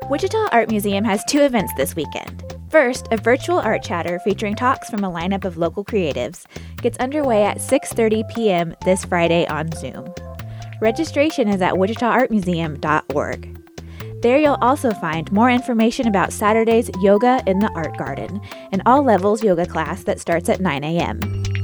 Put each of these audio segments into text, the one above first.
Wichita Art Museum has 2 events this weekend. First, a virtual art chatter featuring talks from a lineup of local creatives gets underway at 6:30 p.m. this Friday on Zoom. Registration is at wichitaartmuseum.org. There you'll also find more information about Saturday's Yoga in the Art Garden, an all-levels yoga class that starts at 9 a.m.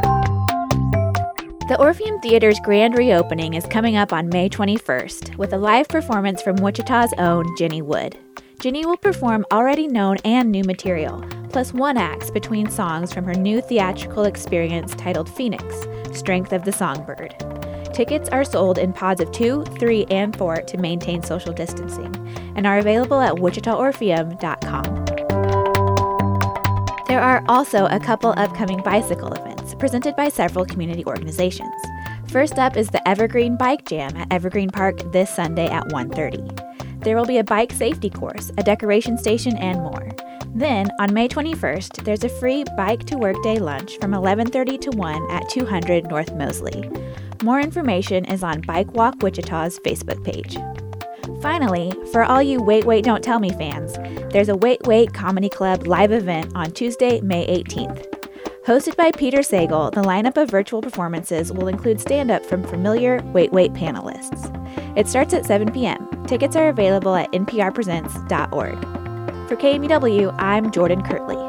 The Orpheum Theater's grand reopening is coming up on May 21st with a live performance from Wichita's own Jenny Wood. Jenny will perform already known and new material, plus 1 act between songs from her new theatrical experience titled Phoenix, Strength of the Songbird. Tickets are sold in pods of 2, 3, and 4 to maintain social distancing, and are available at wichitaorpheum.com. There are also a couple upcoming bicycle events presented by several community organizations. First up is the Evergreen Bike Jam at Evergreen Park this Sunday at 1:30. There will be a bike safety course, a decoration station, and more. Then, on May 21st, there's a free Bike to Work Day lunch from 11:30 to 1 at 200 North Mosley. More information is on Bike Walk Wichita's Facebook page. Finally, for all you Wait, Wait, Don't Tell Me fans, there's a Wait, Wait Comedy Club live event on Tuesday, May 18th. Hosted by Peter Sagal, the lineup of virtual performances will include stand-up from familiar Wait, Wait panelists. It starts at 7 p.m. Tickets are available at nprpresents.org. For KMUW, I'm Jordan Kirtley.